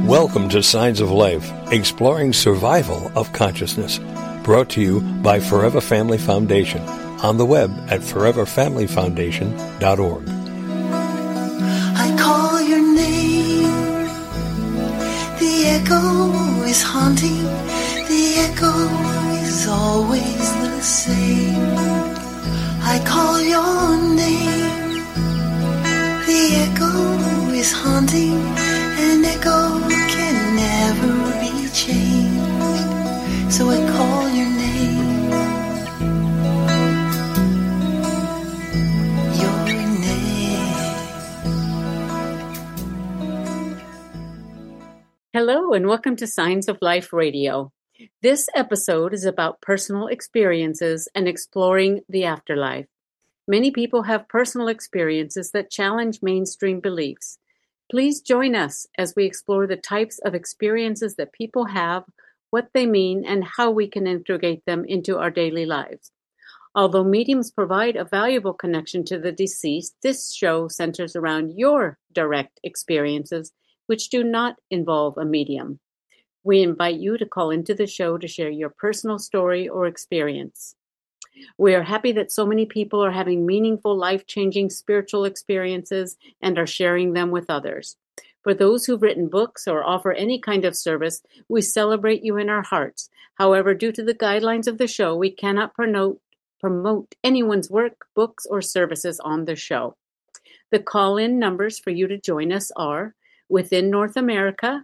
Welcome to Signs of Life, exploring survival of consciousness. Brought to you by Forever Family Foundation. On the web at foreverfamilyfoundation.org. I call your name. The echo is haunting. The echo is always the same. I call your name. The echo is haunting. An echo can never be changed. So I call your name. Your name. Hello and welcome to Signs of Life Radio. This episode is about personal experiences and exploring the afterlife. Many people have personal experiences that challenge mainstream beliefs. Please join us as we explore the types of experiences that people have, what they mean, and how we can integrate them into our daily lives. Although mediums provide a valuable connection to the deceased, this show centers around your direct experiences, which do not involve a medium. We invite you to call into the show to share your personal story or experience. We are happy that so many people are having meaningful, life-changing spiritual experiences and are sharing them with others. For those who've written books or offer any kind of service, we celebrate you in our hearts. However, due to the guidelines of the show, we cannot promote anyone's work, books, or services on the show. The call-in numbers for you to join us are, within North America,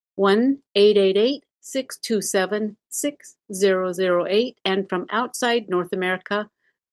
1-888-627-6008, and from outside North America,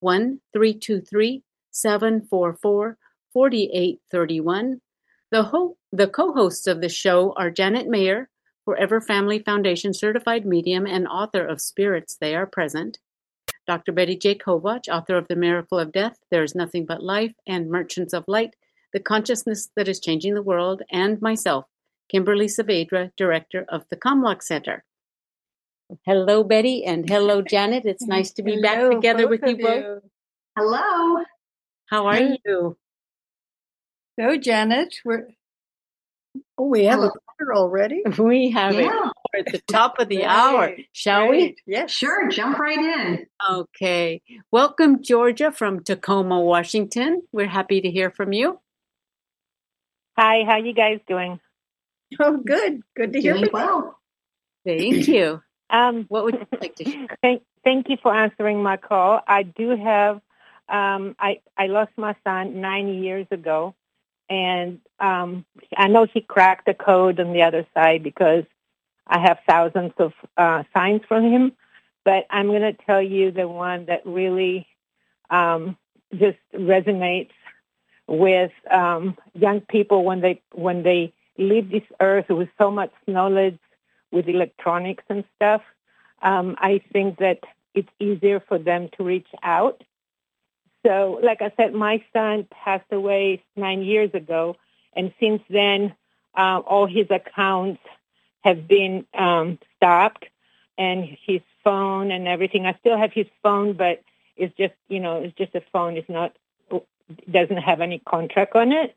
1-323-744-4831. The co-hosts of the show are Janet Mayer, Forever Family Foundation certified medium and author of Spirits They Are Present, Dr. Betty J. Kovach, author of The Miracle of Death, There Is Nothing But Life, and Merchants of Light, The Consciousness That Is Changing the World, and myself, Kimberly Saavedra, Director of the Comlock Center. Hello, Betty, and hello, Janet. It's nice to be back together with you both. Hello. How are you? So, Janet, we have a caller already. We have it at the top of the hour. Shall we? Yes. Sure, jump right in. Okay. Welcome, Georgia from Tacoma, Washington. We're happy to hear from you. Hi, how you guys doing? Oh, good. Good to hear from you. Well. Thank you. What would you like to share? Thank you for answering my call. I do have, I lost my son 9 years ago, and I know he cracked the code on the other side because I have thousands of signs from him, but I'm going to tell you the one that really just resonates with young people when they leave this earth with so much knowledge with electronics and stuff. I think that it's easier for them to reach out. So, like I said, my son passed away 9 years ago, and since then, all his accounts have been stopped, and his phone and everything. I still have his phone, but it's just, it's just a phone. It's not, doesn't have any contract on it.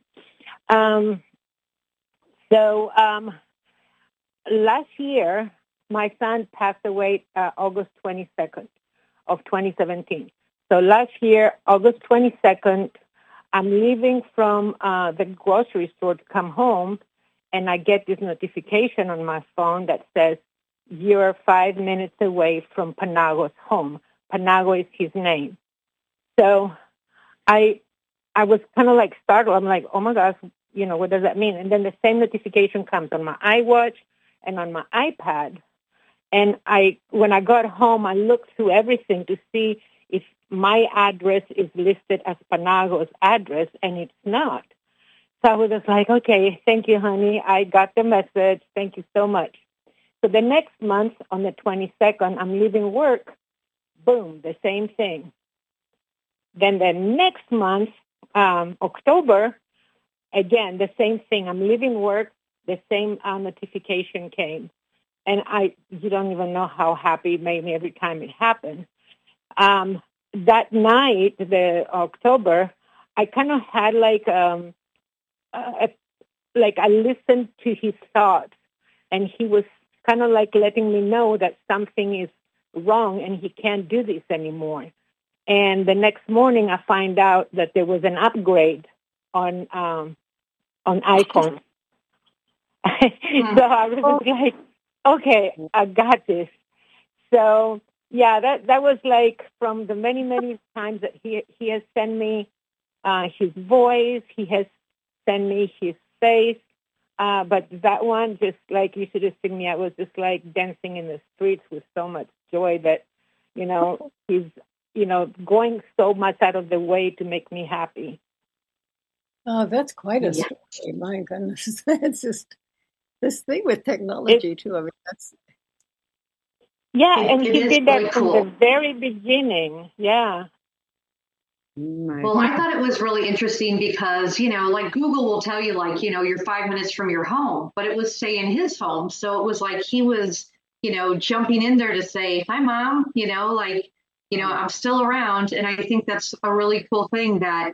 So last year, my son passed away August 22nd of 2017. So last year, August 22nd, I'm leaving from the grocery store to come home, and I get this notification on my phone that says, you're 5 minutes away from Panago's home. Panago is his name. So I was kind of like startled. I'm like, oh my gosh, what does that mean? And then the same notification comes on my iWatch and on my iPad. And when I got home, I looked through everything to see if my address is listed as Panago's address, and it's not. So I was just like, okay, thank you, honey. I got the message. Thank you so much. So the next month, on the 22nd, I'm leaving work. Boom, the same thing. Then the next month, October, again, the same thing. I'm leaving work. The same notification came. And you don't even know how happy it made me every time it happened. That night, the October, I kind of had I listened to his thoughts. and he was kind of like letting me know that something is wrong and he can't do this anymore. And the next morning, I find out that there was an upgrade on iPhone. So I was like, okay, I got this. So yeah, that was like from the many times that he has sent me his voice, he has sent me his face. But that one, just like you should have seen me, I was just like dancing in the streets with so much joy that, he's, going so much out of the way to make me happy. Oh, that's quite a story. My goodness. It's just this thing with technology, too. I mean, that's... Yeah, and he did that from the very beginning. Yeah. Well, I thought it was really interesting because, like Google will tell you, like, you're 5 minutes from your home, but it was, say, in his home. So it was like he was, jumping in there to say, hi, Mom, I'm still around. And I think that's a really cool thing that,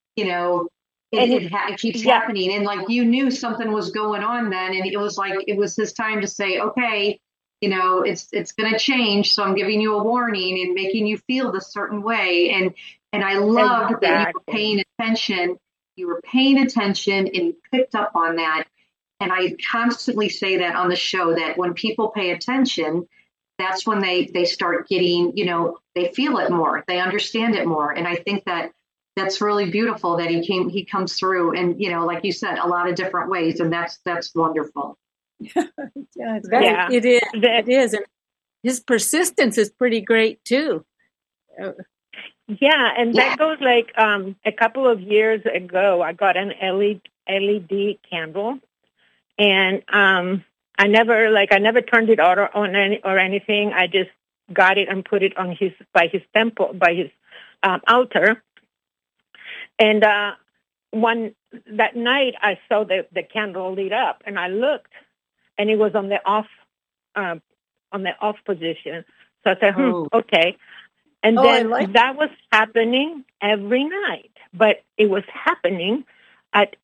it keeps happening. And like you knew something was going on then. And it was like it was his time to say, OK, it's going to change. So I'm giving you a warning and making you feel this certain way. And I loved that you were paying attention. You were paying attention and you picked up on that. And I constantly say that on the show, that when people pay attention, that's when they start getting, they feel it more. They understand it more. And I think that's really beautiful that he comes through and, like you said, a lot of different ways. And that's wonderful. It is. And his persistence is pretty great, too. Yeah, and that goes like a couple of years ago, I got an LED candle, and I never turned it on or anything. I just got it and put it on by his temple, by his altar. And that night, I saw the candle lit up, and I looked, and it was on the off position. So I said, okay. And then that was happening every night, but it was happening at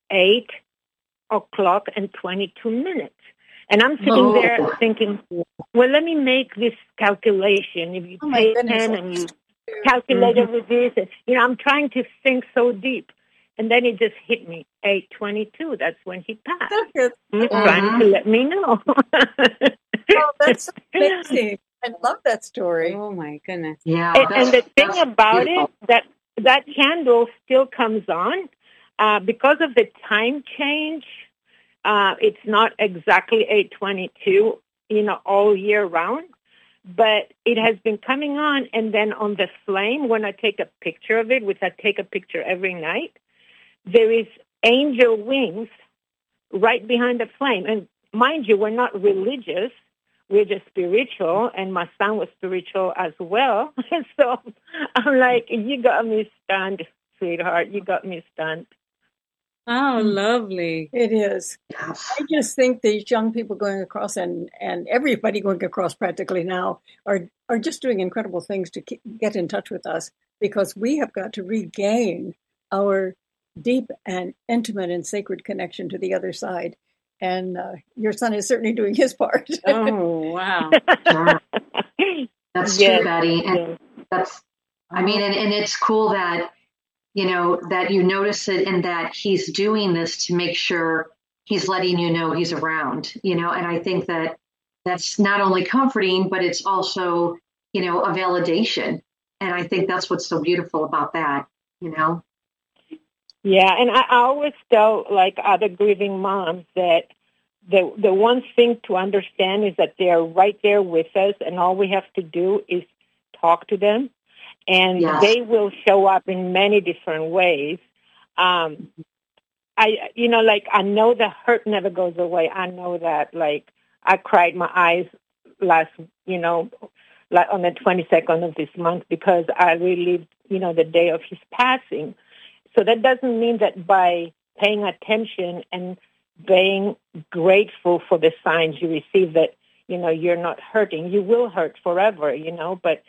8:22. And I'm sitting there thinking, well, let me make this calculation. If you take 10 and you calculate it with this, I'm trying to think so deep. And then it just hit me, 8:22. That's when he passed. He's trying to let me know. Oh, that's amazing. I love that story. Oh, my goodness. Yeah. And the thing about beautiful. It, that candle still comes on because of the time change. It's not exactly 8:22, all year round, but it has been coming on. And then on the flame, when I take a picture of it, which I take a picture every night, there is angel wings right behind the flame. And mind you, we're not religious. We're just spiritual, and my son was spiritual as well. So I'm like, you got me stunned, sweetheart. You got me stunned. Oh, lovely. It is. I just think these young people going across and everybody going across practically now are just doing incredible things to get in touch with us, because we have got to regain our deep and intimate and sacred connection to the other side. And your son is certainly doing his part. Oh, wow. That's true, Betty. And and it's cool that, that you notice it and that he's doing this to make sure he's letting you know he's around, and I think that that's not only comforting, but it's also, a validation. And I think that's what's so beautiful about that, Yeah, and I always tell other grieving moms that the one thing to understand is that they're right there with us, and all we have to do is talk to them, and they will show up in many different ways. I know the hurt never goes away. I know that. I cried my eyes last, on the 22nd of this month because I relived, the day of his passing. So that doesn't mean that by paying attention and being grateful for the signs you receive that, you're not hurting. You will hurt forever, but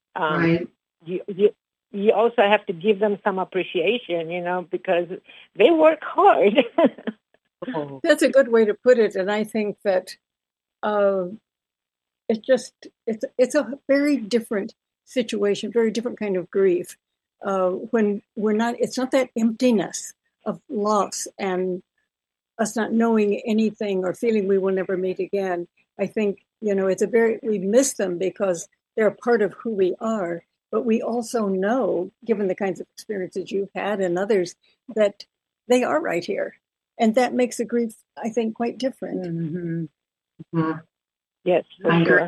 you also have to give them some appreciation, because they work hard. That's a good way to put it. And I think that it's a very different situation, very different kind of grief. When it's not that emptiness of loss and us not knowing anything or feeling we will never meet again. I think, we miss them because they're a part of who we are, but we also know, given the kinds of experiences you've had and others, that they are right here. And that makes the grief, I think, quite different. Mm-hmm. Mm-hmm. Yes, for sure.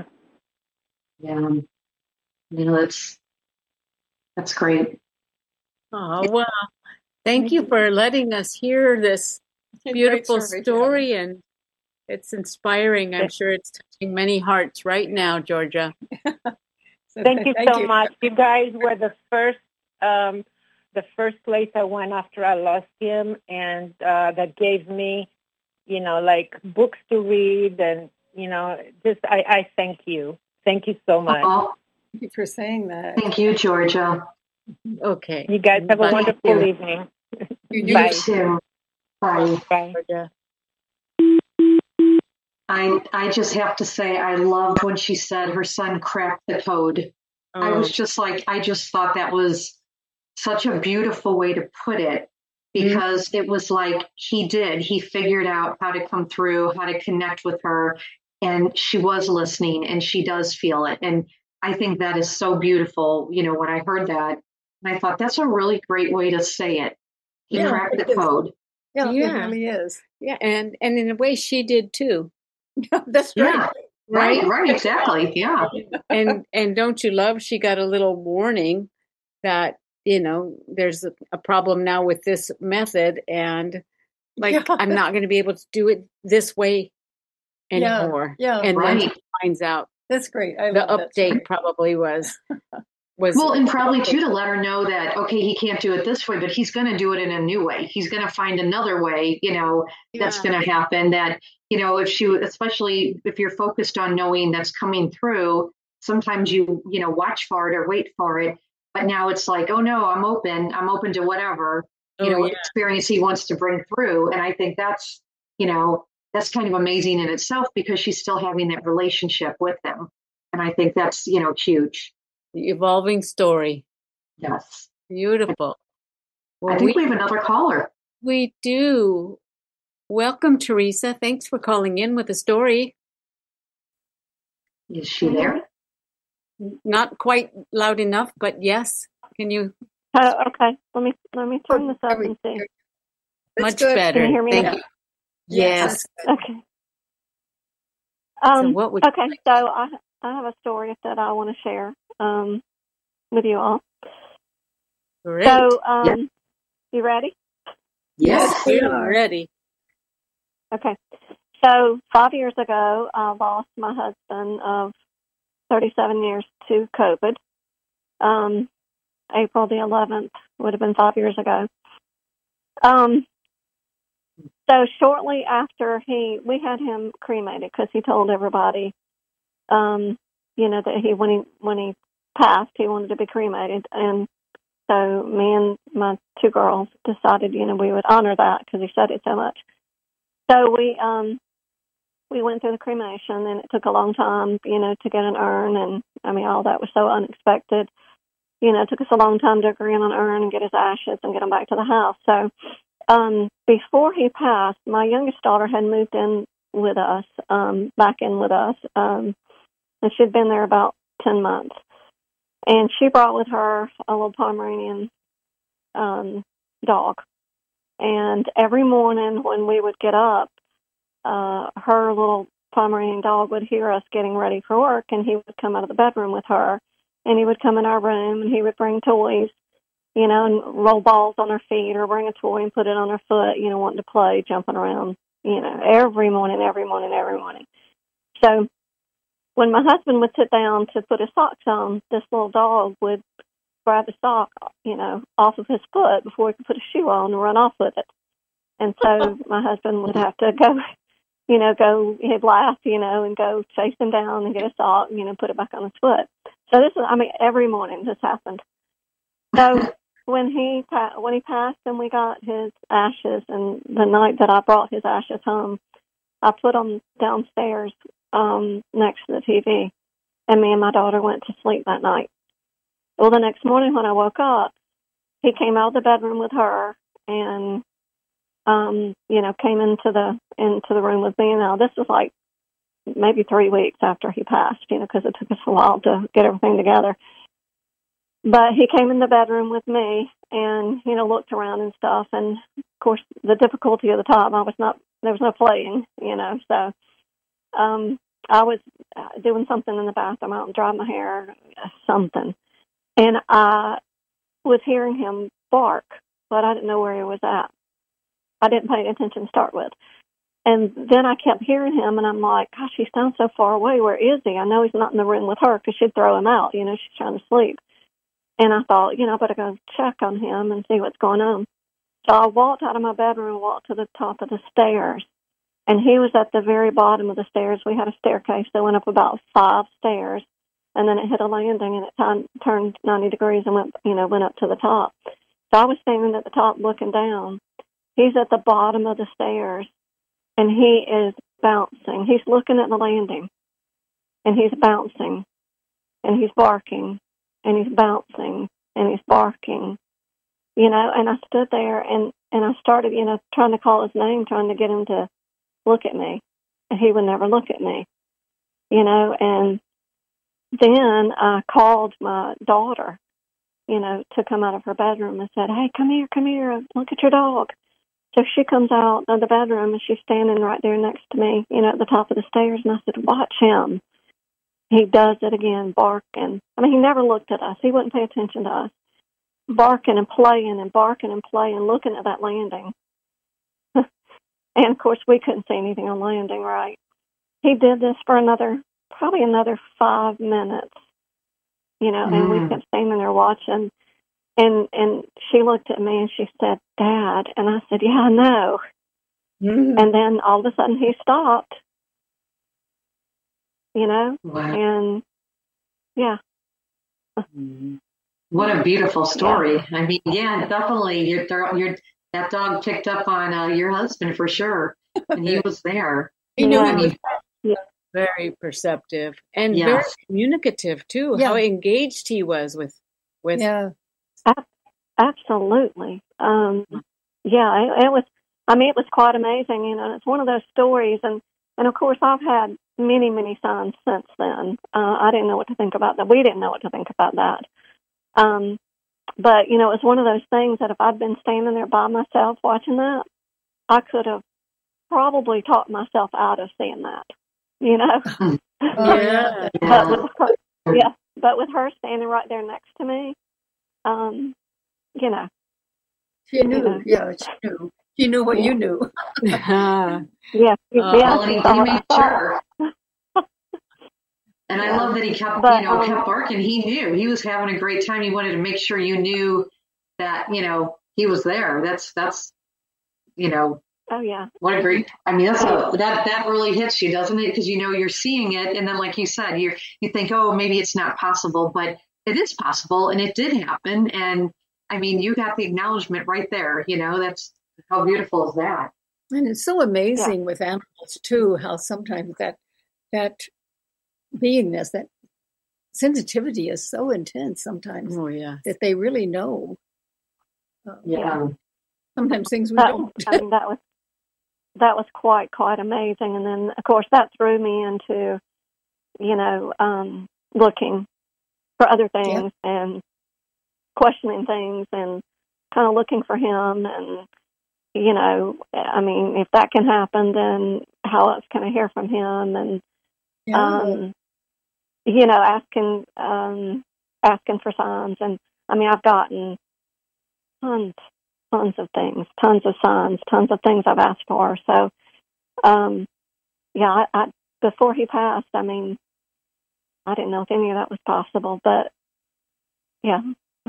Yeah. That's great. Oh, well, thank you for letting us hear this beautiful story, and it's inspiring. I'm sure it's touching many hearts right now, Georgia. Thank you so much. You guys were the first place I went after I lost him, and that gave me, books to read, and I thank you. Thank you so much. Thank you for saying that. Thank you, Georgia. Okay. You guys have a wonderful evening. You too. Bye. Bye. I just have to say, I loved when she said her son cracked the code. Oh. I was just I just thought that was such a beautiful way to put it, because it was like he figured out how to come through, how to connect with her, and she was listening and she does feel it. And I think that is so beautiful. When I heard that, and I thought that's a really great way to say it. He cracked the code. Yeah, it really is. Yeah, and in a way she did too. That's right. Yeah. Right, exactly. Yeah. And don't you love, she got a little warning that, there's a problem now with this method, and I'm not going to be able to do it this way anymore. Yeah. And then she finds out. That's great. The update probably was well, and probably too, to let her know that, okay, he can't do it this way, but he's going to do it in a new way. He's going to find another way, that's going to happen. That, especially if you're focused on knowing that's coming through, sometimes you watch for it or wait for it. But now it's like, oh no, I'm open to whatever, experience he wants to bring through. And I think that's kind of amazing in itself, because she's still having that relationship with him. And I think that's, huge. The evolving story. Yes. Beautiful. Well, I think we have another caller. We do. Welcome, Teresa. Thanks for calling in with a story. Is she there? Not quite loud enough, but yes. Can you? Okay. Let me turn this up and see. Much better. Can you hear me? Thank you. Yes. Okay. So I have a story that I want to share with you all. Great. So, you ready? Yes, we are ready. Okay. So 5 years ago, I lost my husband of 37 years to COVID. April the 11th would have been 5 years ago. So shortly after we had him cremated, because he told everybody, that when he passed, he wanted to be cremated. And so me and my two girls decided, we would honor that because he said it so much. So we went through the cremation, and it took a long time, to get an urn. And all that was so unexpected. It took us a long time to agree on an urn and get his ashes and get him back to the house. So, before he passed, my youngest daughter had moved in with us, back in with us, and she'd been there about 10 months. And she brought with her a little Pomeranian dog. And every morning when we would get up, her little Pomeranian dog would hear us getting ready for work, and he would come out of the bedroom with her, and he would come in our room, and he would bring toys, and roll balls on her feet, or bring a toy and put it on her foot, wanting to play, jumping around, every morning. So when my husband would sit down to put his socks on, this little dog would grab the sock, off of his foot before he could put a shoe on and run off with it. And so my husband would have to go, he'd laugh, and go chase him down and get a sock, put it back on his foot. So this is, every morning this happened. So when he passed and we got his ashes, and the night that I brought his ashes home, I put them downstairs next to the TV, and me and my daughter went to sleep that night. Well, the next morning when I woke up, he came out of the bedroom with her and, came into the room with me. Now, this was like maybe 3 weeks after he passed, because it took us a while to get everything together. But he came in the bedroom with me and, looked around and stuff. And, of course, the difficulty of the time, there was no playing, so I was doing something in the bathroom, out and drying my hair, something. And I was hearing him bark, but I didn't know where he was at. I didn't pay attention to start with. And then I kept hearing him, and I'm like, gosh, he sounds so far away. Where is he? I know he's not in the room with her because she'd throw him out. She's trying to sleep. And I thought, I better go check on him and see what's going on. So I walked out of my bedroom and walked to the top of the stairs. And he was at the very bottom of the stairs. We had a staircase that went up about 5 stairs. And then it hit a landing, and it turned 90 degrees and went up to the top. So I was standing at the top looking down. He's at the bottom of the stairs, and he is bouncing. He's looking at the landing, and he's bouncing, and he's barking, and he's bouncing, and he's barking, and I stood there, and I started, trying to call his name, trying to get him to look at me, and he would never look at me, and then I called my daughter, to come out of her bedroom and said, hey, come here, look at your dog. So she comes out of the bedroom, and she's standing right there next to me, at the top of the stairs, and I said, watch him. He does it again, barking. I mean, he never looked at us. He wouldn't pay attention to us. Barking and playing and barking and playing, looking at that landing. And, of course, we couldn't see anything on landing, right? He did this for probably another 5 minutes, and we kept standing there watching. And she looked at me and she said, Dad. And I said, yeah, I know. And then all of a sudden he stopped, Wow. and yeah. What a beautiful story. Yeah. I mean, yeah, definitely. That dog picked up on your husband for sure. And he was there. He knew he was very perceptive and very communicative too. Yeah. How engaged he was with. Yeah. Absolutely. It was. I mean, it was quite amazing. It's one of those stories, and of course, I've had many, many sons since then. I didn't know what to think about that. We didn't know what to think about that. But it's one of those things that if I'd been standing there by myself watching that, I could have probably talked myself out of seeing that. Yeah. But with her standing right there next to me. She knew. Yeah, she knew. She knew what you knew. Yeah. Well, and he made sure. And I love that he kept barking. He knew he was having a great time. He wanted to make sure you knew that, he was there. That's Oh yeah. What a great, that really hits you, doesn't it? Because, you're seeing it. And then, like you said, you think, oh, maybe it's not possible, but it is possible. And it did happen. And I mean, you got the acknowledgement right there. That's how beautiful is that? And it's so amazing with animals too, how sometimes that beingness, that sensitivity is so intense sometimes. Oh yeah, that they really know. Sometimes things we don't. that was quite amazing. And then of course that threw me into, looking for other things and questioning things and kind of looking for him. And, if that can happen, then how else can I hear from him? And, asking for signs. And I've gotten tons of things, tons of signs, tons of things I've asked for. So, I before he passed, I didn't know if any of that was possible, but yeah.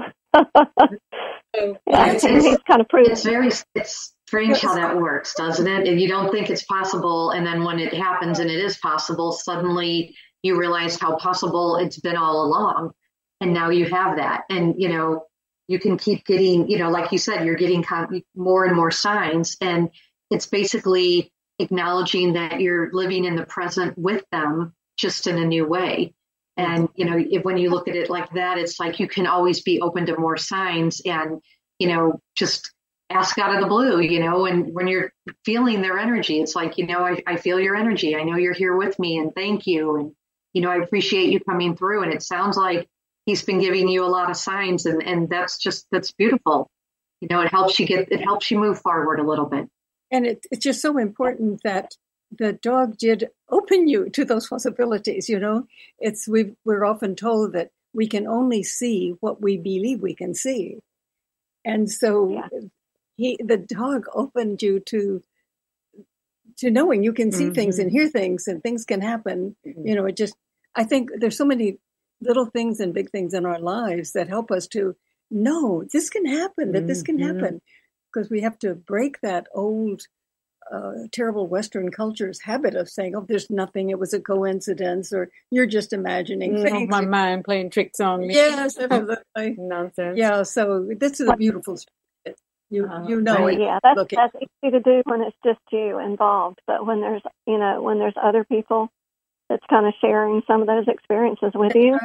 He's kind of proved. It's strange how that works, doesn't it? And you don't think it's possible, and then when it happens and it is possible, suddenly you realize how possible it's been all along, and now you have that, and you can keep getting, like you said, you're getting more and more signs, and it's basically acknowledging that you're living in the present with them, just in a new way. And, when you look at it like that, it's like you can always be open to more signs and, just ask out of the blue, and when you're feeling their energy, it's like, I feel your energy. I know you're here with me and thank you. And, I appreciate you coming through. And it sounds like he's been giving you a lot of signs and that's beautiful. It helps you move forward a little bit. And it's just so important that the dog did open you to those possibilities. We're often told that we can only see what we believe we can see. And so the dog opened you to knowing you can see things and hear things and things can happen. I think there's so many little things and big things in our lives that help us to know this can happen, that this can happen, because we have to break that old, terrible Western culture's habit of saying, oh, there's nothing, it was a coincidence, or you're just imagining things. My mind playing tricks on me. Yes, absolutely. Nonsense. Yeah, so this is a beautiful story. You know it. Yeah, that's easy to do when it's just you involved. But when there's other people that's kind of sharing some of those experiences with you,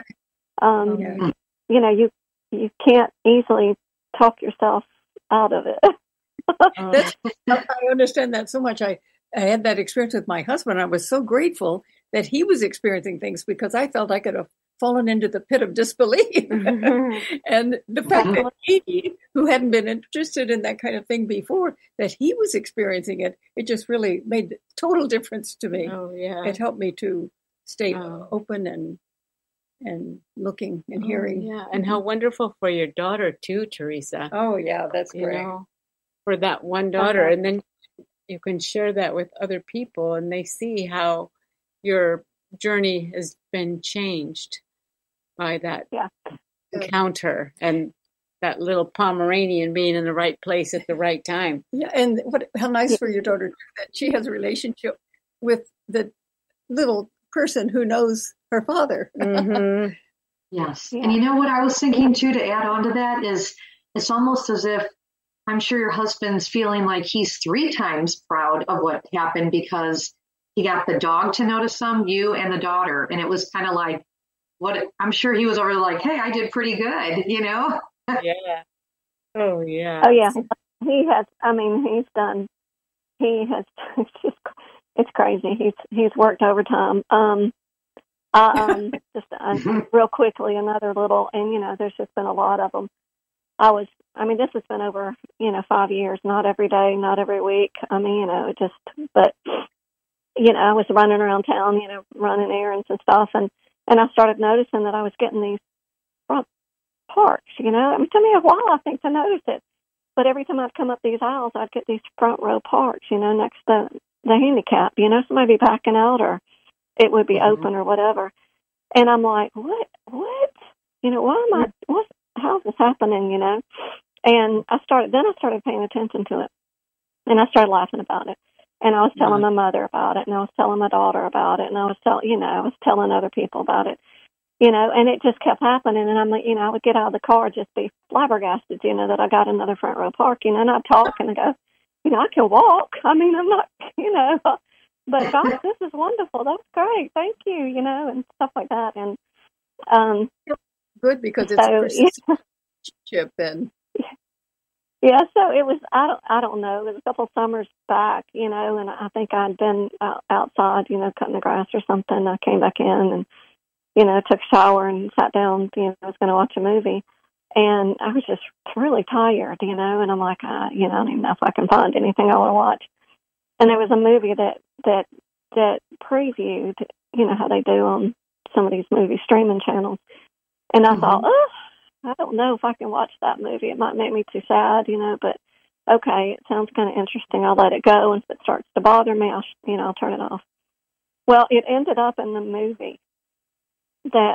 you can't easily talk yourself out of it. I understand that so much. I had that experience with my husband. I was so grateful that he was experiencing things because I felt I could have fallen into the pit of disbelief. And the fact that he, who hadn't been interested in that kind of thing before, that he was experiencing it, it just really made total difference to me. Oh, yeah. It helped me to stay open and looking and hearing. Yeah, and how wonderful for your daughter too, Teresa. Oh, yeah, that's great. For that one daughter. And then you can share that with other people and they see how your journey has been changed by that encounter and that little Pomeranian being in the right place at the right time. Yeah, and how nice for your daughter that she has a relationship with the little person who knows her father. Yes. Yeah. And what I was thinking too, to add on to that, is it's almost as if I'm sure your husband's feeling like he's 3 times proud of what happened because he got the dog to notice them, you and the daughter. And it was kind of like, I'm sure he was over like, hey, I did pretty good, Yeah. Oh, yeah. Oh, yeah. It's crazy. He's worked overtime. Real quickly, another little, and there's just been a lot of them. This has been over, 5 years, not every day, not every week. I was running around town, running errands and stuff. And I started noticing that I was getting these front parks, It took me a while, I think, to notice it. But every time I'd come up these aisles, I'd get these front row parks, next to the handicap, somebody be backing out or it would be open or whatever. And I'm like, what? How's this happening, And I started paying attention to it. And I started laughing about it. And I was telling my mother about it, and I was telling my daughter about it, and I was telling other people about it, and it just kept happening. And I'm like, I would get out of the car, just be flabbergasted, that I got another front row park, and I'd talk and I go, I can walk. I'm not, but gosh, this is wonderful. That's great. Thank you, and stuff like that. And, good because it's a relationship then. Yeah, so it was, I don't know, it was a couple of summers back, and I think I'd been outside, cutting the grass or something. I came back in and, took a shower and sat down, I was going to watch a movie. And I was just really tired, and I'm like, I don't even know if I can find anything I want to watch. And there was a movie that previewed, how they do on some of these movie streaming channels. And I thought, I don't know if I can watch that movie. It might make me too sad, but okay, it sounds kind of interesting. I'll let it go. And if it starts to bother me, I'll turn it off. Well, it ended up in the movie that,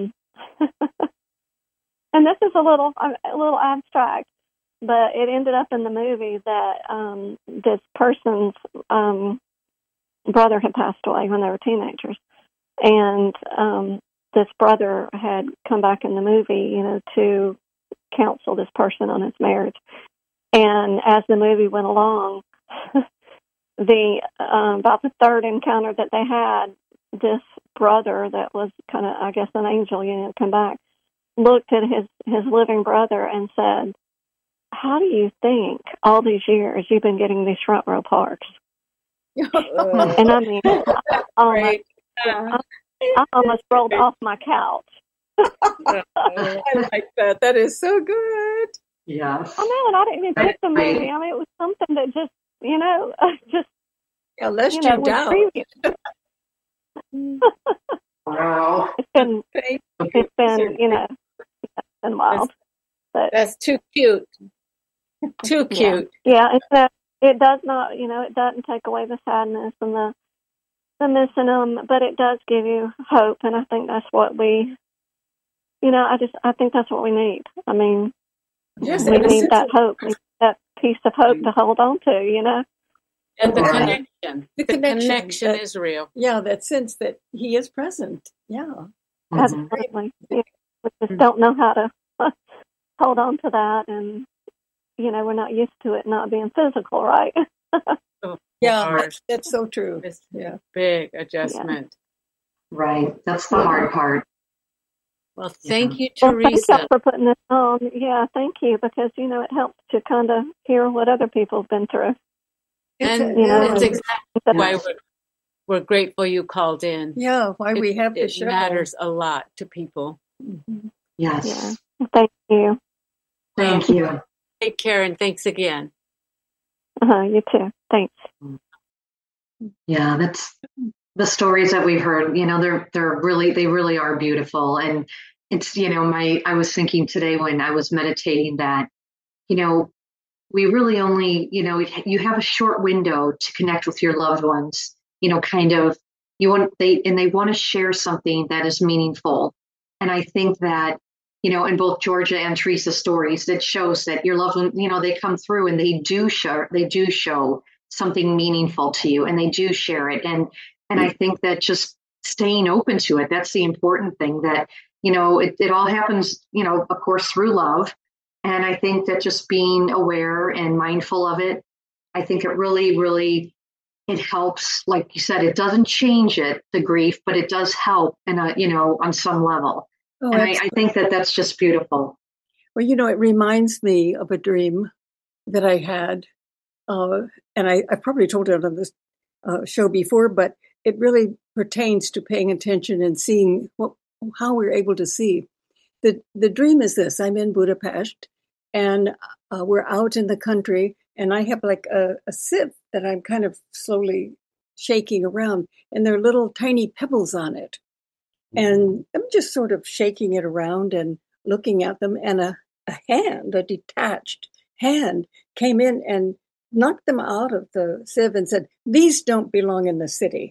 and this is a little abstract, but it ended up in the movie that this person's brother had passed away when they were teenagers. And this brother had come back in the movie, to counsel this person on his marriage. And as the movie went along, about the third encounter that they had, this brother that was kind of, I guess, an angel, come back, looked at his living brother and said, "How do you think all these years you've been getting these front row parks?" And I mean, I almost rolled off my couch. I like that. That is so good. Yes. I know, and I didn't even pick the movie. I mean, it was something that just, lest you doubt. Wow. It's been wild. But That's too cute. Too cute. Yeah, it does not, it doesn't take away the sadness and the missing them, but it does give you hope, and I think that's what we, I think that's what we need. I mean, Yes, we need that hope, we need that piece of hope to hold on to, And the connection. The connection that- is real. Yeah, that sense that he is present. Yeah. Absolutely. Yeah. We just don't know how to hold on to that, and we're not used to it not being physical, right? Yeah, that's so true. It's Yeah. a big adjustment. Right. That's the hard part. Well, thank you, Well, thank Teresa. you for putting this on. Yeah, thank you, because it helps to kind of hear what other people have been through. And Yeah. it's exactly why we're grateful you called in. Yeah, why we have the It show. matters a lot to people. Mhm. Yes. Yeah. Thank you. Thank you. Take care, and thanks again. You too. Thanks. Yeah, that's the stories that we've heard. They really are beautiful. And it's, I was thinking today when I was meditating that, we really only, you have a short window to connect with your loved ones, they want to share something that is meaningful. And I think that, in both Georgia and Teresa's stories, that shows that your loved one, they come through and they do show something meaningful to you, and they do share it. And I think that just staying open to it, that's the important thing, that, it all happens, of course, through love. And I think that just being aware and mindful of it, I think it really, really, it helps. Like you said, it doesn't change the grief, but it does help on some level. Oh, and I think that that's just beautiful. Well, it reminds me of a dream that I had, and I probably told it on this show before, but it really pertains to paying attention and seeing how we're able to see. The dream is this: I'm in Budapest, and we're out in the country, and I have like a sieve that I'm kind of slowly shaking around, and there are little tiny pebbles on it. And I'm just sort of shaking it around and looking at them, and a detached hand, came in and knocked them out of the sieve and said, "These don't belong in the city."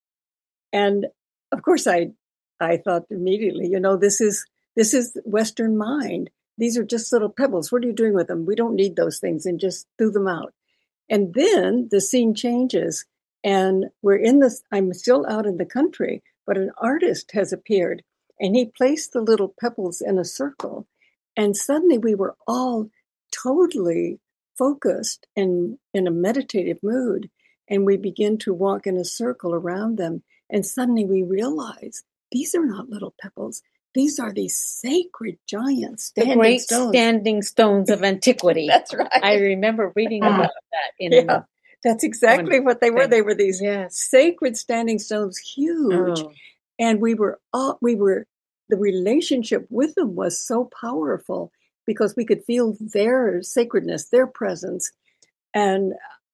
And of course, I thought immediately, this is Western mind. These are just little pebbles. What are you doing with them? We don't need those things, and just threw them out. And then the scene changes, and I'm still out in the country, but an artist has appeared, and he placed the little pebbles in a circle. And suddenly we were all totally focused and in a meditative mood. And we begin to walk in a circle around them. And suddenly we realize these are not little pebbles. These are these sacred giant standing The great stones. standing stones of antiquity. That's right. I remember reading about that. That's exactly what they were. They were these sacred standing stones, huge. Oh. And the relationship with them was so powerful because we could feel their sacredness, their presence. And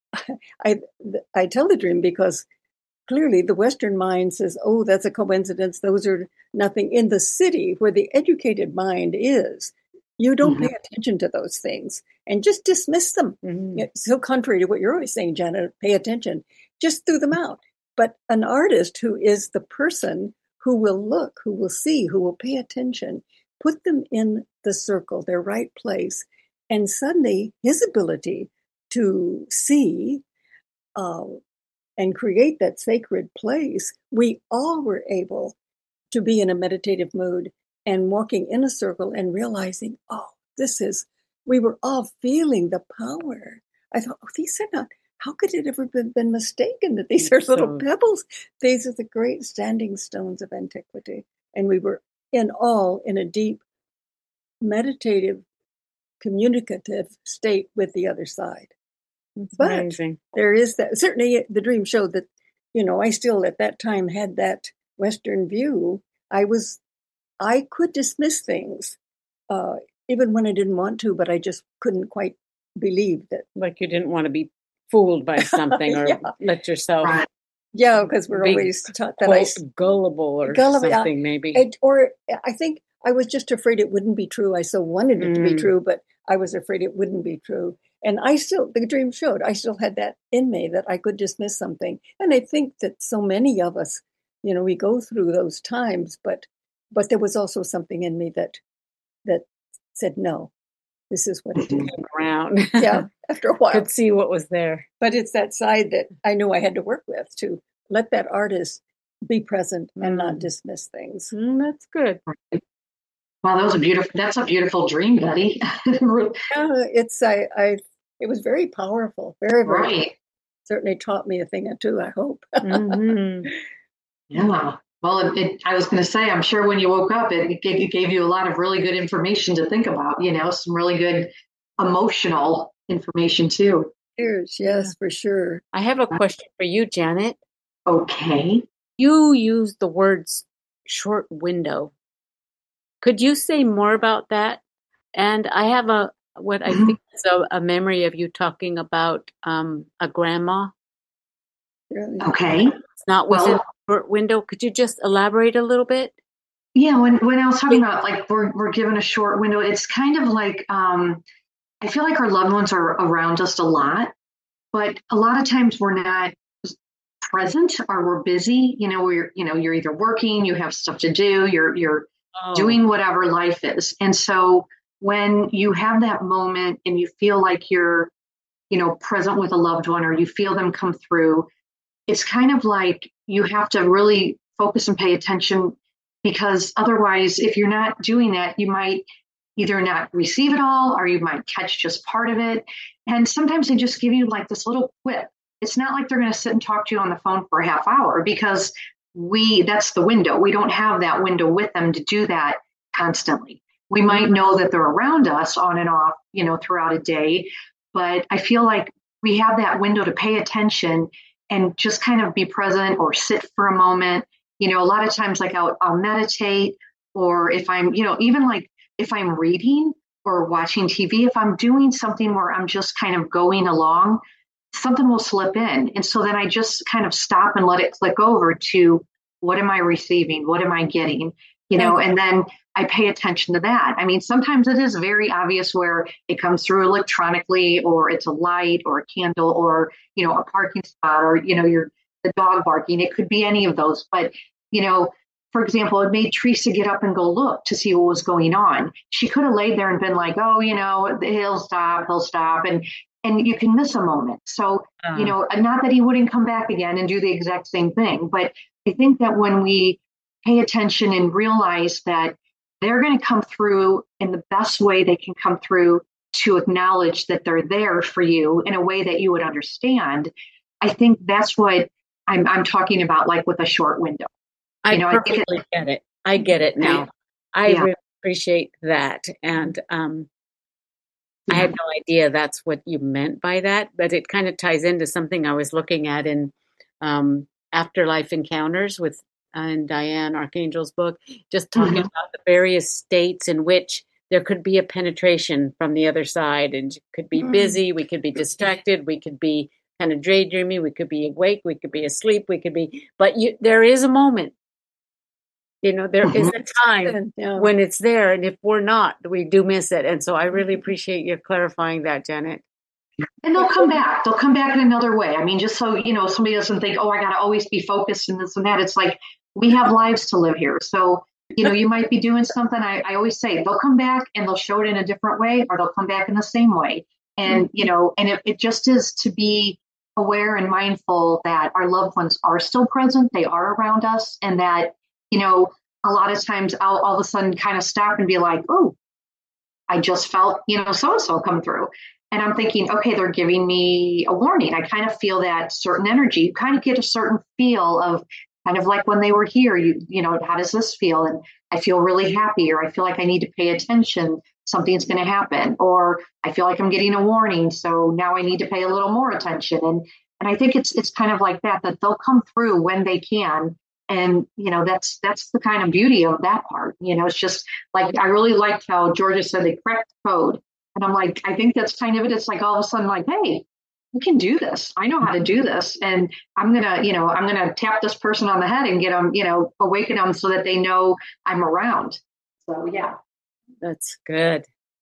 I tell the dream because clearly the Western mind says, oh, that's a coincidence. Those are nothing. In the city where the educated mind is, you don't pay attention to those things and just dismiss them. Mm-hmm. It's so contrary to what you're always saying, Janet, pay attention. Just threw them out. But an artist who is the person who will look, who will see, who will pay attention, put them in the circle, their right place. And suddenly his ability to see and create that sacred place, we all were able to be in a meditative mood and walking in a circle and realizing, we were all feeling the power. I thought, these are not how could it ever been mistaken that these are little pebbles? These are the great standing stones of antiquity. And we were in a deep, meditative, communicative state with the other side. But amazing. There is that. Certainly the dream showed that, I still at that time had that Western view. I could dismiss things, even when I didn't want to, but I just couldn't quite believe that. Like you didn't want to be fooled by something or let yourself. Yeah, because we're always taught that gullible or something, maybe. Or I think I was just afraid it wouldn't be true. I so wanted it to be true, but I was afraid it wouldn't be true. And the dream showed, I still had that in me that I could dismiss something. And I think that so many of us, we go through those times, but there was also something in me that said, no, this is what it is. Around. Yeah, after a while. Could see what was there. But it's that side that I knew I had to work with, to let that artist be present and not dismiss things. That's good. Wow, that's a beautiful dream, Betty. It was very powerful, very, very right. Certainly taught me a thing or two, I hope. Mm-hmm. Yeah. Well, I was going to say, I'm sure when you woke up, it gave you a lot of really good information to think about, some really good emotional information too. Yes, for sure. I have a question for you, Janet. Okay. You used the words short window. Could you say more about that? And I have what I think is a memory of you talking about a grandma. Okay. It's not within the short window. Could you just elaborate a little bit? Yeah, when I was talking about like we're given a short window, it's kind of like I feel like our loved ones are around us a lot, but a lot of times we're not present or we're busy. You're either working, you have stuff to do, you're doing whatever life is. And so when you have that moment and you feel like you're, present with a loved one or you feel them come through, it's kind of like you have to really focus and pay attention, because otherwise, if you're not doing that, you might either not receive it all or you might catch just part of it. And sometimes they just give you like this little quip. It's not like they're going to sit and talk to you on the phone for a half hour, because that's the window. We don't have that window with them to do that constantly. We might know that they're around us on and off, throughout a day, but I feel like we have that window to pay attention and just kind of be present or sit for a moment. A lot of times, like I'll meditate, or if I'm, even like if I'm reading or watching TV, if I'm doing something where I'm just kind of going along, something will slip in. And so then I just kind of stop and let it click over to, what am I receiving? What am I getting? And then I pay attention to that. I mean, sometimes it is very obvious where it comes through electronically, or it's a light or a candle, or, a parking spot, or, the dog barking. It could be any of those. But, for example, it made Teresa get up and go look to see what was going on. She could have laid there and been like, oh, he'll stop. And you can miss a moment. So, not that he wouldn't come back again and do the exact same thing, but I think that when we pay attention and realize that they're going to come through in the best way they can come through to acknowledge that they're there for you in a way that you would understand, I think that's what I'm talking about, like with a short window. I perfectly get it. I get it now. I really appreciate that. And I had no idea that's what you meant by that, but it kind of ties into something I was looking at in Afterlife Encounters in Diane Archangel's book, just talking about the various states in which there could be a penetration from the other side, and it could be busy, we could be distracted, we could be kind of daydreaming, we could be awake, we could be asleep, but there is a moment. There is a time when it's there, and if we're not, we do miss it. And so I really appreciate you clarifying that, Janet. And they'll come back. They'll come back in another way. I mean, just so, somebody doesn't think, oh, I got to always be focused and this and that. It's like, we have lives to live here. So, you might be doing something. I always say they'll come back and they'll show it in a different way, or they'll come back in the same way. And, and it just is to be aware and mindful that our loved ones are still present. They are around us, and that, a lot of times I'll all of a sudden kind of stop and be like, oh, I just felt, so-and-so come through. And I'm thinking, okay, they're giving me a warning. I kind of feel that certain energy. You kind of get a certain feel of kind of like when they were here, you know, how does this feel? And I feel really happy, or I feel like I need to pay attention. Something's going to happen, or I feel like I'm getting a warning. So now I need to pay a little more attention. And I think it's kind of like that they'll come through when they can. And, you know, that's the kind of beauty of that part. You know, it's just like, I really liked how Georgia said they cracked the code. And I'm like, I think that's kind of it. It's like all of a sudden like, hey, you can do this. I know how to do this. And I'm going to tap this person on the head and get them, you know, awaken them so that they know I'm around. So, yeah. That's good.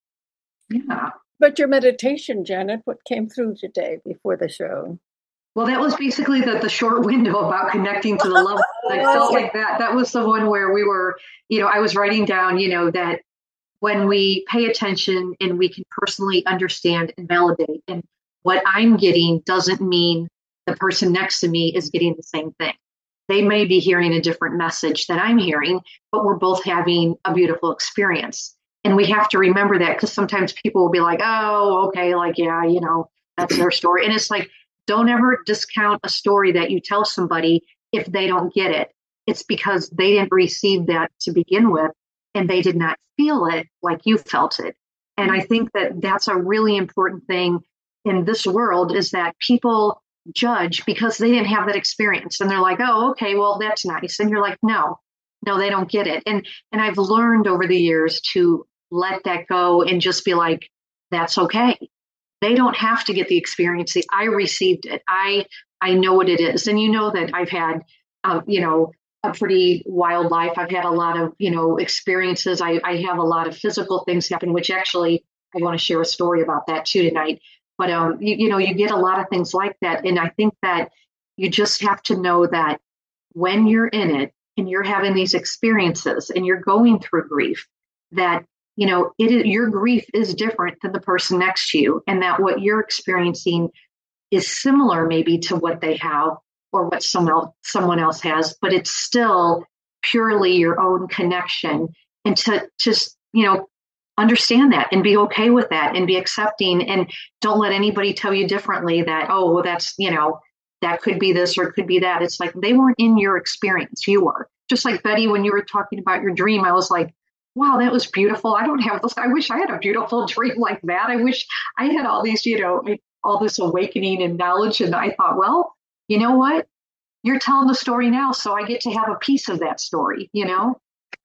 Yeah. But your meditation, Janet, what came through today before the show? Well, that was basically the short window about connecting to the love. I felt like that was the one where we were, you know, I was writing down, you know, that when we pay attention and we can personally understand and validate, and what I'm getting doesn't mean the person next to me is getting the same thing. They may be hearing a different message than I'm hearing, but we're both having a beautiful experience. And we have to remember that, because sometimes people will be like, oh, okay, like, yeah, you know, that's their story. And it's like, don't ever discount a story that you tell somebody if they don't get it. It's because they didn't receive that to begin with, and they did not feel it like you felt it. And I think that that's a really important thing in this world, is that people judge because they didn't have that experience. And they're like, oh, okay, well, that's nice. And you're like, no, they don't get it. And I've learned over the years to let that go and just be like, that's okay. They don't have to get the experience. I received it. I know what it is. And you know that I've had, you know, a pretty wild life. I've had a lot of, you know, experiences. I have a lot of physical things happen, which actually I want to share a story about that too tonight. But, you know, you get a lot of things like that. And I think that you just have to know that when you're in it and you're having these experiences and you're going through grief, that, you know, your grief is different than the person next to you, and that what you're experiencing is similar maybe to what they have or what someone else has, but it's still purely your own connection. And to just, you know, understand that and be okay with that and be accepting, and don't let anybody tell you differently that, oh, well, that's, you know, that could be this or it could be that. It's like they weren't in your experience. You were. Just like Betty, when you were talking about your dream, I was like, wow, that was beautiful. I don't have this. I wish I had a beautiful dream like that. I wish I had all these, you know, all this awakening and knowledge. And I thought, well, you know what? You're telling the story now, so I get to have a piece of that story, you know?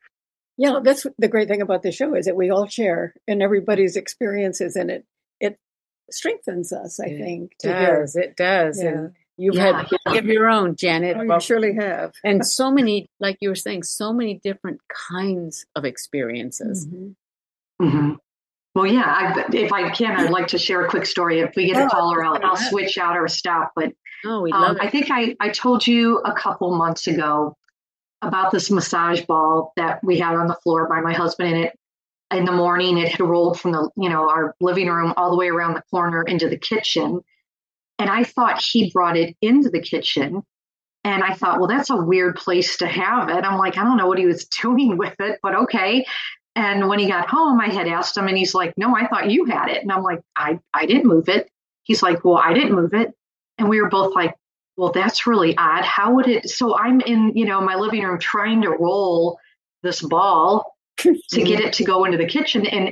Yeah, that's the great thing about the show, is that we all share in everybody's experiences, and it strengthens us, I think. It does. Yeah. And you've had of your own, Janet. Oh, you surely have. And so many, like you were saying, so many different kinds of experiences. Mm-hmm. Mm-hmm. Well, yeah, if I can, I'd like to share a quick story. If we get a caller, I'll switch out or stop. But we love it. I think I told you a couple months ago about this massage ball that we had on the floor by my husband, and it in the morning it had rolled from the, you know, our living room all the way around the corner into the kitchen. And I thought he brought it into the kitchen. And I thought, well, that's a weird place to have it. I'm like, I don't know what he was doing with it, but okay. And when he got home, I had asked him, and he's like, no, I thought you had it. And I'm like, I didn't move it. He's like, well, I didn't move it. And we were both like, well, that's really odd. How would it? So I'm in, you know, my living room trying to roll this ball to get it to go into the kitchen. And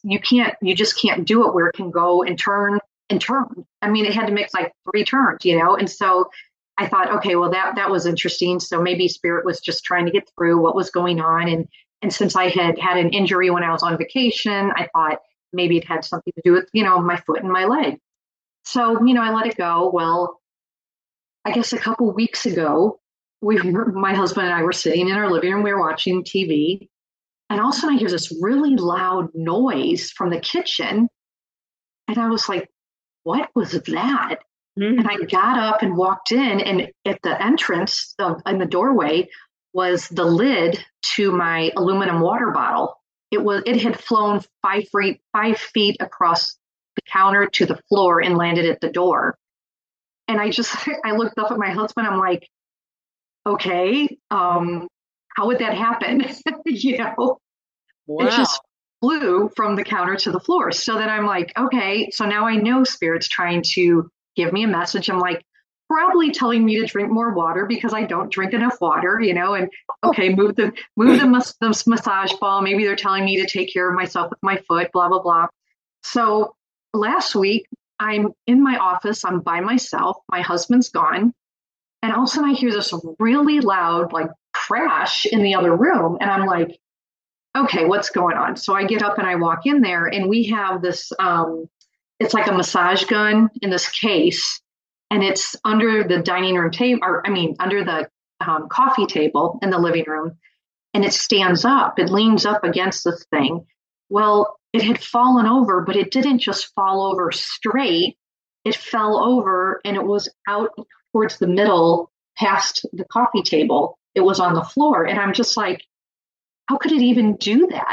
you just can't do it where it can go and turn and turn. I mean, it had to make like 3 turns, you know? And so I thought, okay, well, that was interesting. So maybe Spirit was just trying to get through what was going on. And since I had an injury when I was on vacation, I thought maybe it had something to do with, you know, my foot and my leg. So, you know, I let it go. Well, I guess a couple weeks ago, my husband and I were sitting in our living room, we were watching TV, and all of a sudden I hear this really loud noise from the kitchen. And I was like, what was that? Mm-hmm. And I got up and walked in, and at the entrance in the doorway was the lid to my aluminum water bottle. It had flown 5 feet across the counter to the floor and landed at the door. And I looked up at my husband. I'm like, okay, how would that happen? You know, wow. flew from the counter to the floor. So then I'm like, okay, so now I know Spirit's trying to give me a message. I'm like, probably telling me to drink more water because I don't drink enough water, and okay, move the massage ball. Maybe they're telling me to take care of myself with my foot, blah, blah, blah. So last week, I'm in my office, I'm by myself, my husband's gone. And all of a sudden I hear this really loud, like, crash in the other room. And I'm like, okay, what's going on? So I get up and I walk in there, and we have this, it's like a massage gun in this case, and it's under the dining room table, under the coffee table in the living room, and it stands up, it leans up against this thing. Well, it had fallen over, but it didn't just fall over straight. It fell over and it was out towards the middle past the coffee table. It was on the floor. And I'm just like, how could it even do that?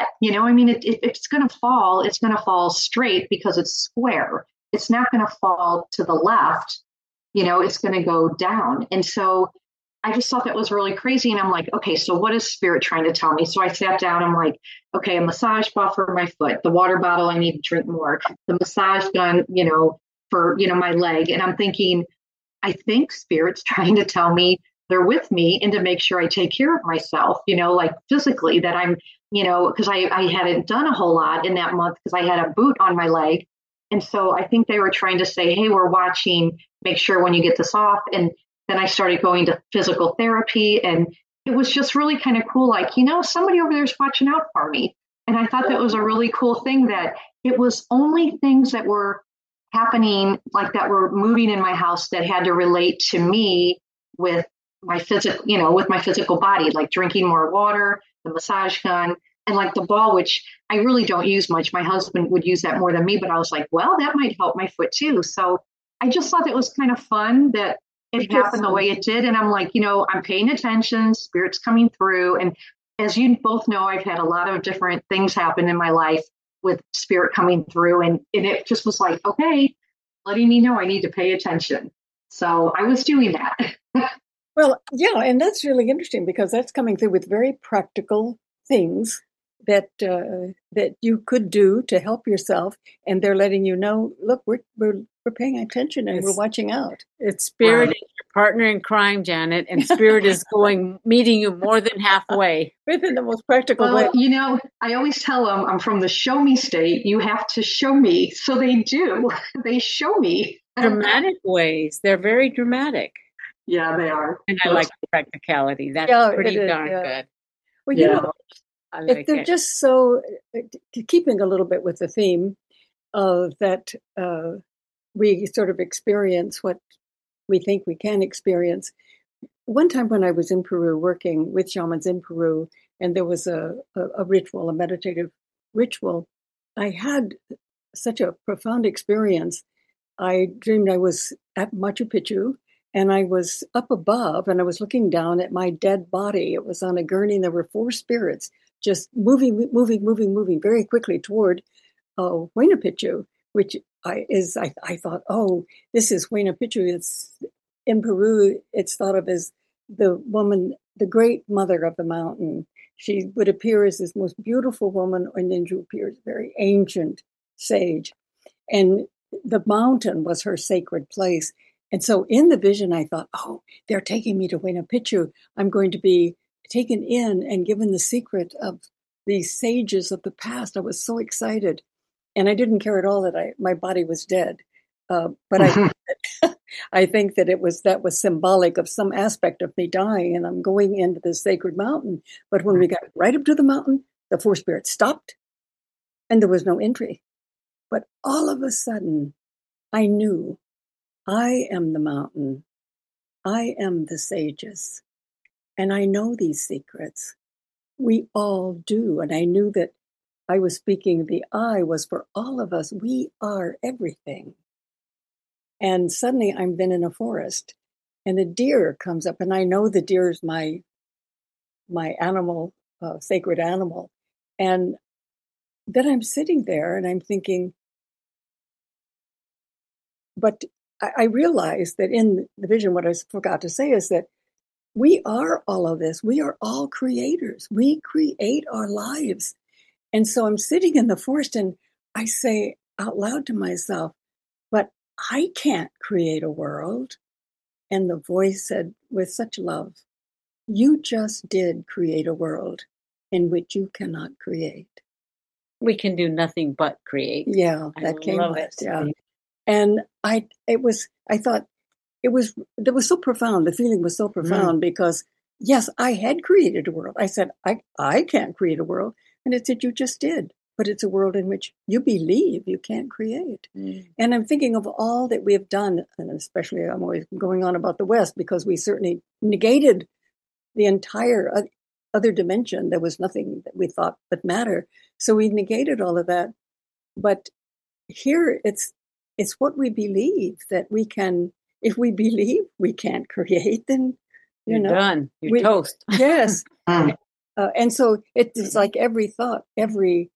If it's going to fall, it's going to fall straight because it's square. It's not going to fall to the left. It's going to go down. And so I just thought that was really crazy. And I'm like, okay, so what is Spirit trying to tell me? So I sat down. I'm like, okay, a massage ball for my foot, the water bottle, I need to drink more, the massage gun, for, my leg. And I'm thinking, I think Spirit's trying to tell me they're with me and to make sure I take care of myself, like physically, that I'm, because I hadn't done a whole lot in that month because I had a boot on my leg. And so I think they were trying to say, hey, we're watching, make sure when you get this off. And then I started going to physical therapy, and it was just really kind of cool. Like, somebody over there is watching out for me. And I thought that was a really cool thing, that it was only things that were happening, like that were moving in my house, that had to relate to me with my physical body, like drinking more water, the massage gun, and like the ball, which I really don't use much. My husband would use that more than me, but I was like, well, that might help my foot too. So I just thought it was kind of fun that it happened the way it did. And I'm like, I'm paying attention, Spirit's coming through. And as you both know, I've had a lot of different things happen in my life with Spirit coming through. And it just was like, okay, letting me know I need to pay attention. So I was doing that. Well, yeah, and that's really interesting because that's coming through with very practical things that that you could do to help yourself, and they're letting you know, look, we're paying attention and we're watching out. It's Spirit is your partner in crime, Janet, and Spirit is meeting you more than halfway. Within the most practical way. I always tell them I'm from the show me state. You have to show me. So they do. They show me. Dramatic ways. They're very dramatic. Yeah, they are. And I like the practicality. That's pretty darn good. Well, if they're just so, keeping a little bit with the theme that we sort of experience what we think we can experience. One time when I was in Peru working with shamans in Peru, and there was a ritual, a meditative ritual, I had such a profound experience. I dreamed I was at Machu Picchu, and I was up above, and I was looking down at my dead body. It was on a gurney, and there were 4 spirits just moving very quickly toward Huayna Picchu, which I thought, oh, this is Huayna Picchu. It's in Peru. It's thought of as the woman, the great mother of the mountain. She would appear as this most beautiful woman, and then she appears very ancient sage. And the mountain was her sacred place. And so in the vision, I thought, oh, they're taking me to Huayna Picchu. I'm going to be taken in and given the secret of these sages of the past. I was so excited. And I didn't care at all that my body was dead. But I think that that was symbolic of some aspect of me dying, and I'm going into this sacred mountain. But when we got right up to the mountain, the 4 spirits stopped, and there was no entry. But all of a sudden, I knew I am the mountain. I am the sages. And I know these secrets. We all do. And I knew that I was speaking, the I was for all of us. We are everything. And suddenly I'm then in a forest, and a deer comes up, and I know the deer is my animal, sacred animal. And then I'm sitting there and I'm thinking, but I realized that in the vision, what I forgot to say is that we are all of this. We are all creators. We create our lives. And so I'm sitting in the forest and I say out loud to myself, but I can't create a world. And the voice said with such love, you just did create a world in which you cannot create. We can do nothing but create. Yeah, that came with it. Yeah. And that was so profound. The feeling was so profound because yes, I had created a world. I said, I can't create a world. And it said, you just did. But it's a world in which you believe you can't create. And I'm thinking of all that we have done, and especially I'm always going on about the West because we certainly negated the entire other dimension. There was nothing that we thought but matter. So we negated all of that. But here it's what we believe that we can, if we believe we can't create, then you're done. You're toast. Yes. And so it's like every thought, every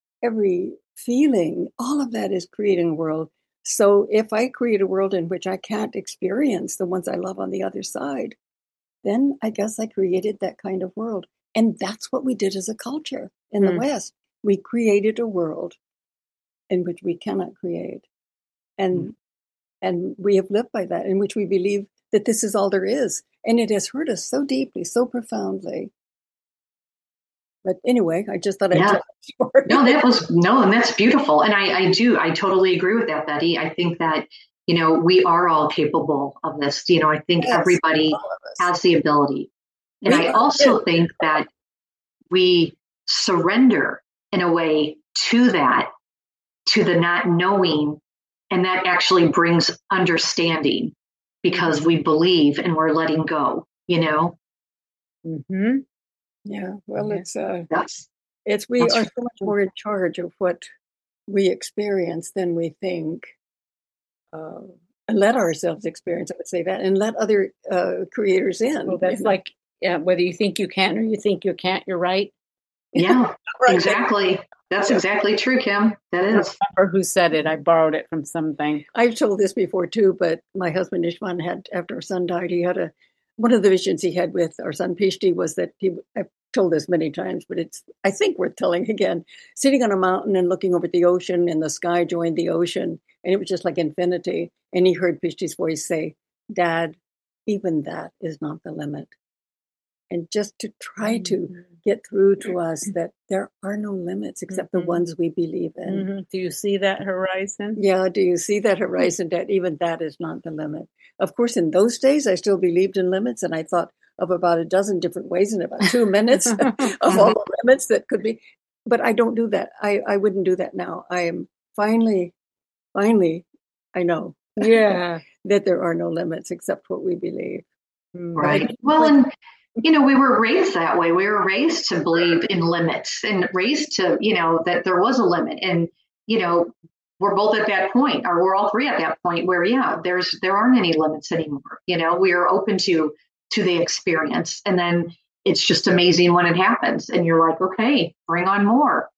feeling, all of that is creating a world. So if I create a world in which I can't experience the ones I love on the other side, then I guess I created that kind of world. And that's what we did as a culture in the West. We created a world in which we cannot create. And we have lived by that, in which we believe that this is all there is. And it has hurt us so deeply, so profoundly. But anyway, I just thought I'd tell the story. And that's beautiful. And I totally agree with that, Betty. I think that, we are all capable of this. I think everybody has the ability. And I also think that we surrender in a way to that, to the not knowing. And that actually brings understanding because we believe and we're letting go, Mm-hmm. Yeah, well, it's we are so much more in charge of what we experience than we think, and let ourselves experience. I would say that, and let other creators in. Well, that's like, whether you think you can or you think you can't, you're right. Yeah, right. Exactly. That's exactly true, Kim. That is. I remember who said it. I borrowed it from something. I've told this before too, but my husband Ishwan had, after our son died, he had one of the visions he had with our son Pishti was that I've told this many times, but it's, I think, worth telling again, sitting on a mountain and looking over the ocean, and the sky joined the ocean, and it was just like infinity. And he heard Pishti's voice say, Dad, even that is not the limit. And just to try to get through to us that there are no limits except the ones we believe in. Do you see that horizon? Yeah, do you see that horizon, that even that is not the limit? Of course, in those days, I still believed in limits, and I thought of about a dozen different ways in about 2 minutes of all the limits that could be. But I don't do that. I wouldn't do that now. I am finally, I know that there are no limits except what we believe. Right. Well, and we were raised that way. We were raised to believe in limits and raised to, that there was a limit. And, we're both at that point, or we're all three at that point where, there aren't any limits anymore. We are open to the experience. And then it's just amazing when it happens. And you're like, okay, bring on more,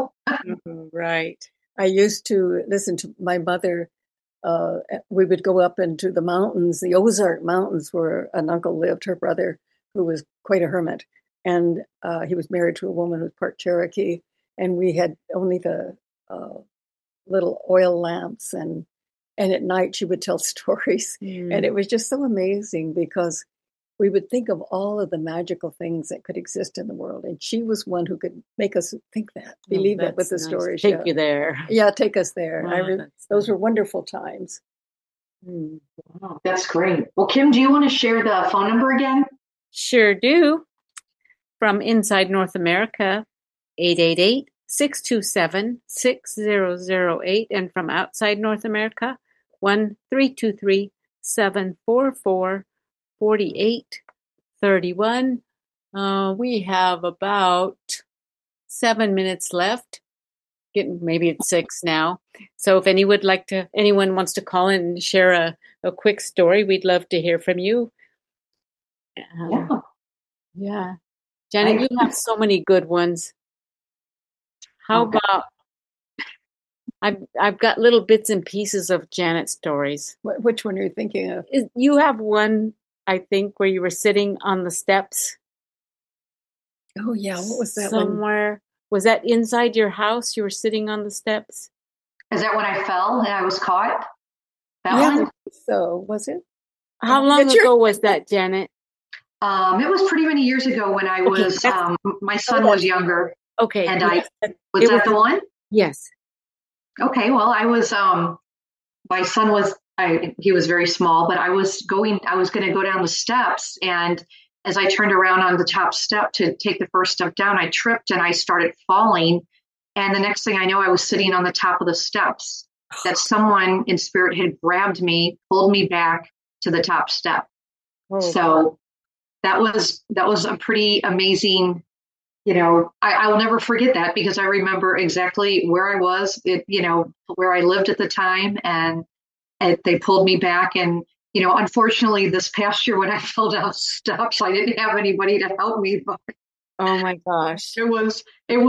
Right. I used to listen to my mother. We would go up into the mountains, the Ozark Mountains, where an uncle lived, her brother, who was quite a hermit. And he was married to a woman who was part Cherokee. And we had only the little oil lamps. And at night she would tell stories. And it was just so amazing because we would think of all of the magical things that could exist in the world. And she was one who could make us think that, believe that with the stories. Take you there. Yeah, take us there. Those were wonderful times. Wow, that's great. Well, Kim, do you want to share the phone number again? Sure do. From inside North America, 888-627-6008. And from outside North America, 1-323-744-4831. We have about 7 minutes left. Maybe it's 6 now. So if anyone wants to call in and share a quick story, we'd love to hear from you. Yeah. Janet, you have so many good ones. How about, I've got little bits and pieces of Janet's stories. Which one are you thinking of? You have one, I think, where you were sitting on the steps. Oh, yeah. What was that somewhere Was that inside your house? You were sitting on the steps? Is that when I fell and I was caught? That Yeah, one? so was it? How long ago was that, Janet? It was pretty many years ago when I was, my son was younger. Okay. And yes. was that the one? Yes. Okay. Well, I was, my son was, he was very small, but I was going to go down the steps. And as I turned around on the top step to take the first step down, I tripped and I started falling. And the next thing I know, I was sitting on the top of the steps, that someone in spirit had grabbed me, pulled me back to the top step. Oh. So that was a pretty amazing, I will never forget that, because I remember exactly where I was, where I lived at the time, and they pulled me back. And, unfortunately this past year when I fell down steps, I didn't have anybody to help me, but oh my gosh. It was,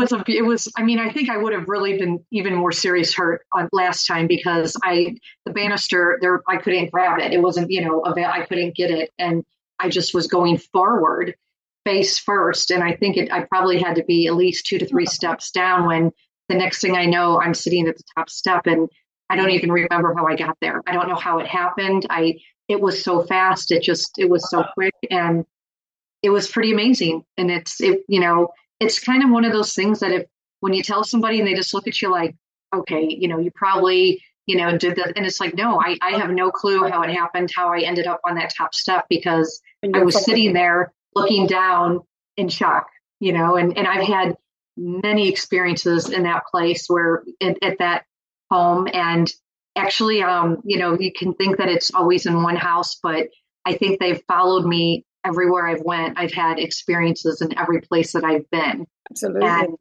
I think I would have really been even more serious hurt on last time, because the banister there, I couldn't grab it. It wasn't, I couldn't get it. And I just was going forward face first. And I think I probably had to be at least 2 to 3 steps down, when the next thing I know, I'm sitting at the top step, and I don't even remember how I got there. I don't know how it happened. It was so fast. It was so quick, and it was pretty amazing. And it's kind of one of those things that when you tell somebody and they just look at you like, okay, you probably, did that. And it's like, no, I have no clue how it happened, how I ended up on that top step, because I was sitting there looking down in shock, and I've had many experiences in that place where at that home. And actually, you can think that it's always in one house, but I think they've followed me everywhere I've went. I've had experiences in every place that I've been. Absolutely. And,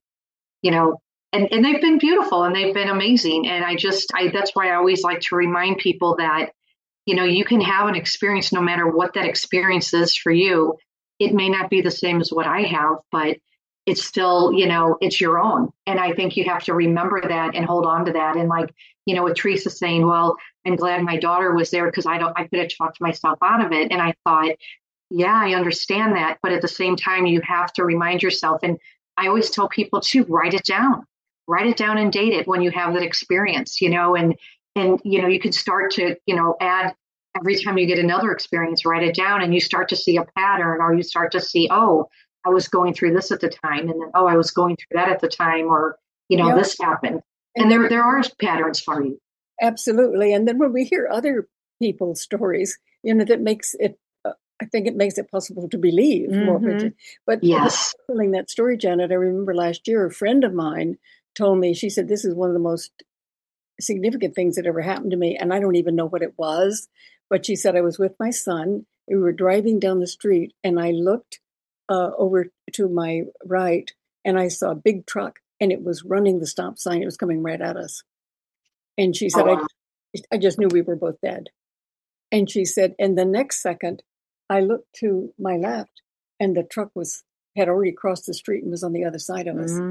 and they've been beautiful and they've been amazing. And that's why I always like to remind people that, you can have an experience no matter what that experience is for you. It may not be the same as what I have, but it's still, it's your own. And I think you have to remember that and hold on to that. And like, with Teresa saying, well, I'm glad my daughter was there, because I could have talked myself out of it. And I thought, yeah, I understand that. But at the same time, you have to remind yourself. And I always tell people to write it down and date it when you have that experience, and you can start to, add every time you get another experience, write it down, and you start to see a pattern, or you start to see, oh, I was going through this at the time. And then, oh, I was going through that at the time, or, this happened. And there are patterns for you. Absolutely. And then when we hear other people's stories, that makes it, I think it makes it possible to believe more. But yes, telling that story, Janet, I remember last year, a friend of mine told me, she said, this is one of the most significant things that ever happened to me. And I don't even know what it was. But she said, I was with my son. We were driving down the street, and I looked over to my right, and I saw a big truck, and it was running the stop sign. It was coming right at us. And she said, I just knew we were both dead. And she said, and the next second, I looked to my left, and the truck had already crossed the street and was on the other side of us.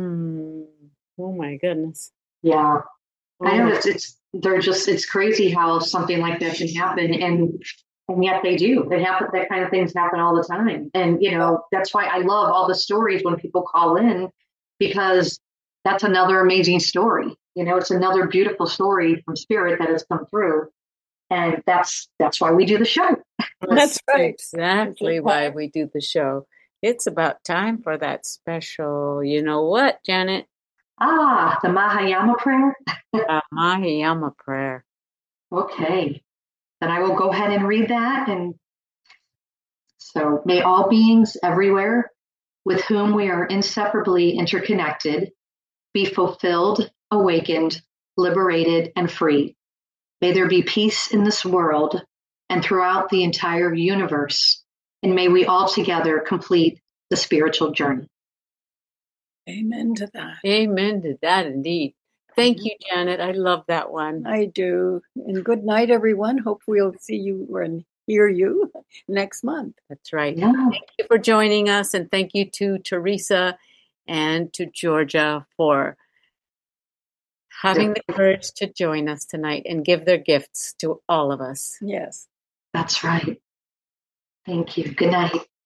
Oh my goodness. Yeah. I know it's crazy how something like that can happen. And yet they do. That kind of things happen all the time. And, that's why I love all the stories when people call in, because that's another amazing story. It's another beautiful story from spirit that has come through. And that's why we do the show. That's right. Exactly why we do the show. It's about time for that special, you know what, Janet? The Mahayama prayer? Mahayama prayer. Okay. Then I will go ahead and read that. And so, may all beings everywhere with whom we are inseparably interconnected be fulfilled, awakened, liberated, and free. May there be peace in this world and throughout the entire universe. And may we all together complete the spiritual journey. Amen to that. Amen to that, indeed. Thank you, Janet. I love that one. I do. And good night, everyone. Hope we'll see you and hear you next month. That's right. Yeah. Thank you for joining us. And thank you to Teresa and to Georgia for having the courage to join us tonight and give their gifts to all of us. Yes. That's right. Thank you. Good night.